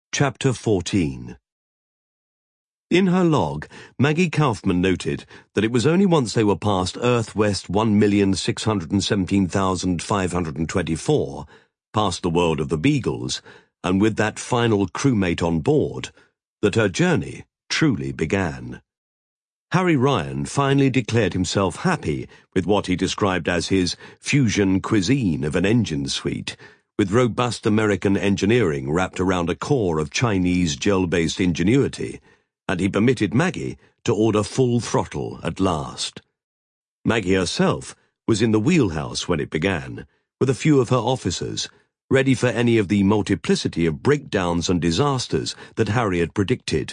Chapter 14. In her log, Maggie Kaufman noted that it was only once they were past Earth West 1,617,524, past the world of the Beagles, and with that final crewmate on board, that her journey truly began. Harry Ryan finally declared himself happy with what he described as his fusion cuisine of an engine suite, with robust American engineering wrapped around a core of Chinese gel-based ingenuity, and he permitted Maggie to order full throttle at last. Maggie herself was in the wheelhouse when it began, with a few of her officers, ready for any of the multiplicity of breakdowns and disasters that Harry had predicted.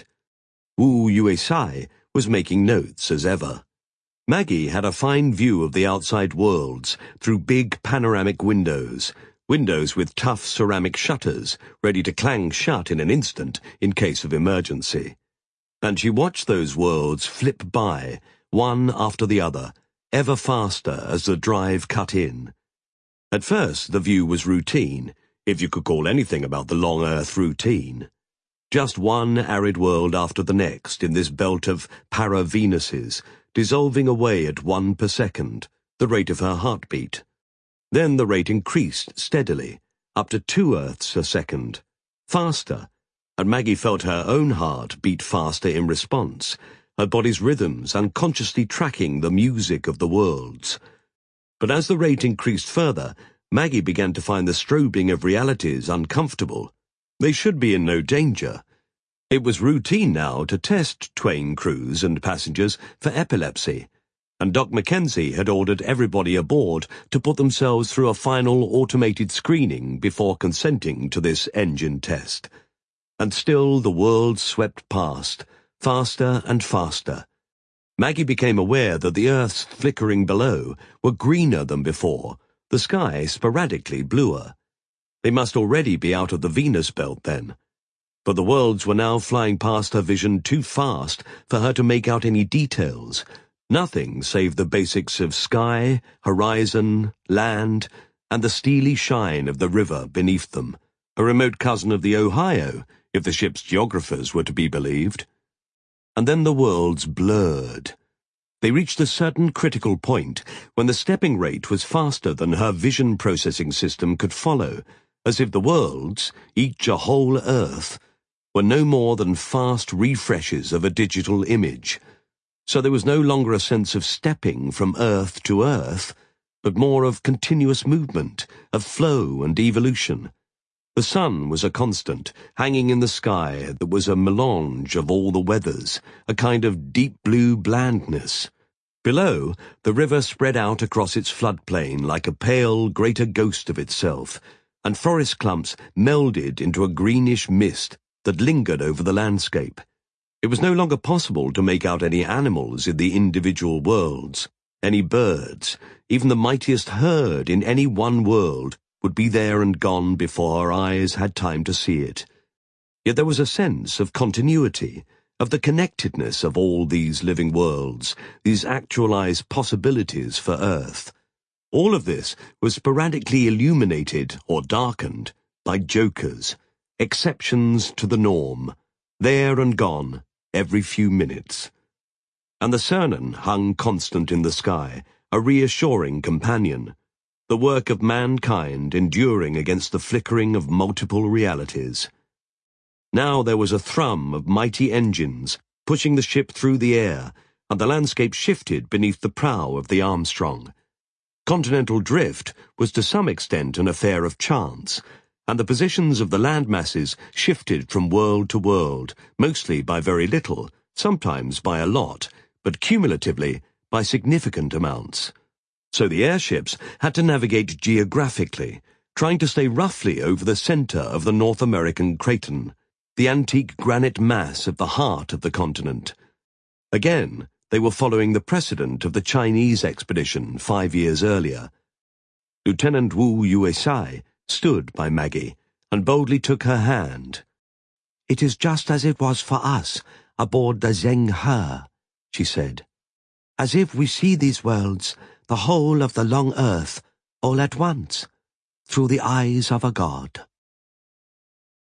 Wu Yuesai was making notes as ever. Maggie had a fine view of the outside worlds through big panoramic windows with tough ceramic shutters ready to clang shut in an instant in case of emergency. And she watched those worlds flip by, one after the other, ever faster as the drive cut in. At first the view was routine, if you could call anything about the long Earth routine. Just one arid world after the next in this belt of para-Venuses, dissolving away at 1 per second, the rate of her heartbeat. Then the rate increased steadily, up to 2 Earths a second, faster, and Maggie felt her own heart beat faster in response, her body's rhythms unconsciously tracking the music of the worlds. But as the rate increased further, Maggie began to find the strobing of realities uncomfortable. They should be in no danger. It was routine now to test Twain crews and passengers for epilepsy, and Doc Mackenzie had ordered everybody aboard to put themselves through a final automated screening before consenting to this engine test. And still the world swept past, faster and faster. Maggie became aware that the Earths flickering below were greener than before, the sky sporadically bluer. They must already be out of the Venus belt then. But the worlds were now flying past her vision too fast for her to make out any details. Nothing save the basics of sky, horizon, land, and the steely shine of the river beneath them, a remote cousin of the Ohio, if the ship's geographers were to be believed. And then the worlds blurred. They reached a certain critical point when the stepping rate was faster than her vision processing system could follow, as if the worlds, each a whole Earth, were no more than fast refreshes of a digital image. So there was no longer a sense of stepping from Earth to Earth, but more of continuous movement, of flow and evolution. The sun was a constant, hanging in the sky that was a melange of all the weathers, a kind of deep blue blandness. Below, the river spread out across its floodplain like a pale, greater ghost of itself, and forest clumps melded into a greenish mist that lingered over the landscape. It was no longer possible to make out any animals in the individual worlds, any birds. Even the mightiest herd in any one world would be there and gone before her eyes had time to see it. Yet there was a sense of continuity, of the connectedness of all these living worlds, these actualized possibilities for Earth. All of this was sporadically illuminated or darkened by jokers, exceptions to the norm, there and gone every few minutes. And the Cernan hung constant in the sky, a reassuring companion, the work of mankind enduring against the flickering of multiple realities. Now there was a thrum of mighty engines pushing the ship through the air, and the landscape shifted beneath the prow of the Armstrong. Continental drift was to some extent an affair of chance, and the positions of the land masses shifted from world to world, mostly by very little, sometimes by a lot, but cumulatively by significant amounts. So the airships had to navigate geographically, trying to stay roughly over the center of the North American craton, the antique granite mass of the heart of the continent. Again, they were following the precedent of the Chinese expedition 5 years earlier. Lieutenant Wu Yuesai stood by Maggie and boldly took her hand. "It is just as it was for us aboard the Zheng He," she said. "As if we see these worlds, the whole of the long Earth, all at once, through the eyes of a god."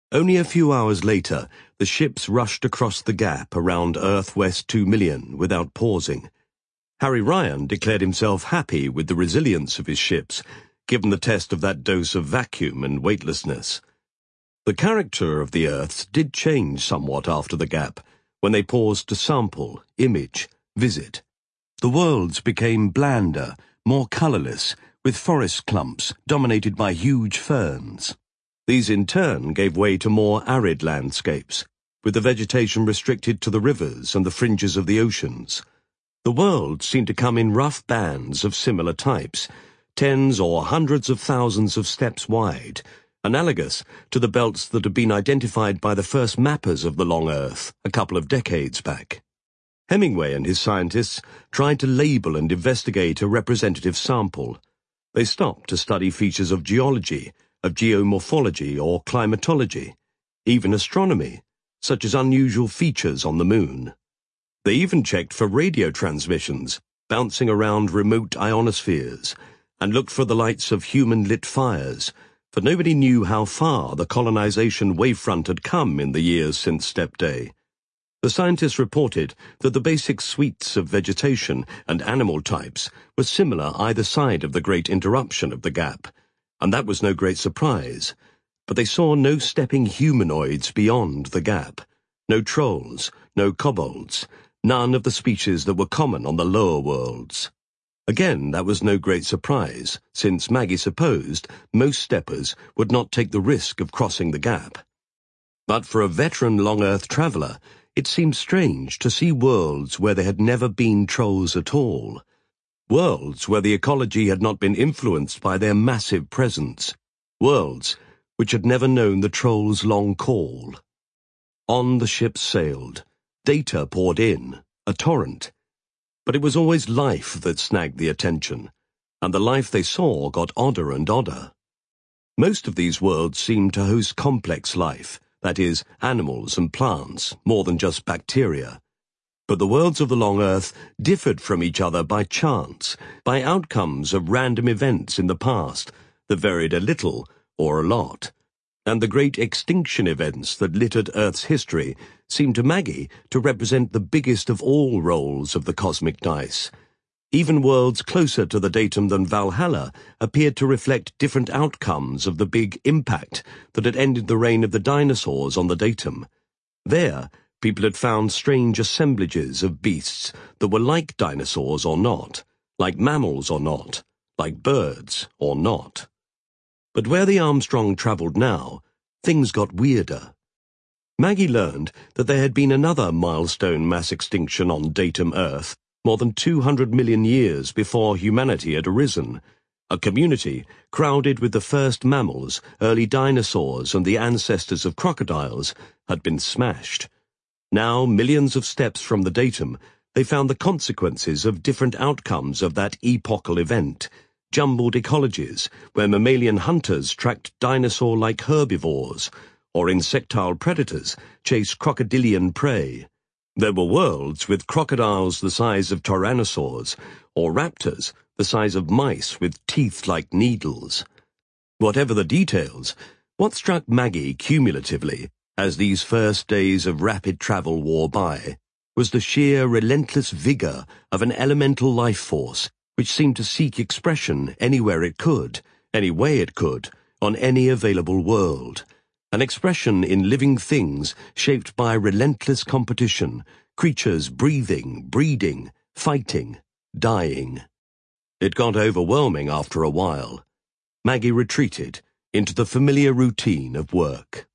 Only a few hours later, the ships rushed across the gap around Earth West 2 million without pausing. Harry Ryan declared himself happy with the resilience of his ships, given the test of that dose of vacuum and weightlessness. The character of the Earths did change somewhat after the gap, when they paused to sample, image, visit. The worlds became blander, more colourless, with forest clumps dominated by huge ferns. These in turn gave way to more arid landscapes, with the vegetation restricted to the rivers and the fringes of the oceans. The worlds seemed to come in rough bands of similar types, tens or hundreds of thousands of steps wide, analogous to the belts that had been identified by the first mappers of the long Earth a couple of decades back. Hemingway and his scientists tried to label and investigate a representative sample. They stopped to study features of geology, of geomorphology or climatology, even astronomy, such as unusual features on the moon. They even checked for radio transmissions bouncing around remote ionospheres and looked for the lights of human-lit fires, for nobody knew how far the colonization wavefront had come in the years since Step Day. The scientists reported that the basic suites of vegetation and animal types were similar either side of the great interruption of the gap, and that was no great surprise. But they saw no stepping humanoids beyond the gap, no trolls, no kobolds, none of the species that were common on the lower worlds. Again, that was no great surprise, since Maggie supposed most steppers would not take the risk of crossing the gap. But for a veteran long Earth traveller, it seemed strange to see worlds where there had never been trolls at all. Worlds where the ecology had not been influenced by their massive presence. Worlds which had never known the troll's long call. On the ships sailed. Data poured in, a torrent. But it was always life that snagged the attention, and the life they saw got odder and odder. Most of these worlds seemed to host complex life, that is, animals and plants, more than just bacteria. But the worlds of the long Earth differed from each other by chance, by outcomes of random events in the past that varied a little or a lot. And the great extinction events that littered Earth's history seemed to Maggie to represent the biggest of all rolls of the cosmic dice. Even worlds closer to the datum than Valhalla appeared to reflect different outcomes of the big impact that had ended the reign of the dinosaurs on the datum. There, people had found strange assemblages of beasts that were like dinosaurs or not, like mammals or not, like birds or not. But where the Armstrong travelled now, things got weirder. Maggie learned that there had been another milestone mass extinction on datum Earth more than 200 million years before humanity had arisen. A community crowded with the first mammals, early dinosaurs, and the ancestors of crocodiles had been smashed. Now, millions of steps from the datum, they found the consequences of different outcomes of that epochal event. Jumbled ecologies, where mammalian hunters tracked dinosaur-like herbivores, or insectile predators chased crocodilian prey. There were worlds with crocodiles the size of tyrannosaurs, or raptors the size of mice with teeth like needles. Whatever the details, what struck Maggie cumulatively, as these first days of rapid travel wore by, was the sheer relentless vigour of an elemental life force which seemed to seek expression anywhere it could, any way it could, on any available world. An expression in living things shaped by relentless competition, creatures breathing, breeding, fighting, dying. It got overwhelming after a while. Maggie retreated into the familiar routine of work.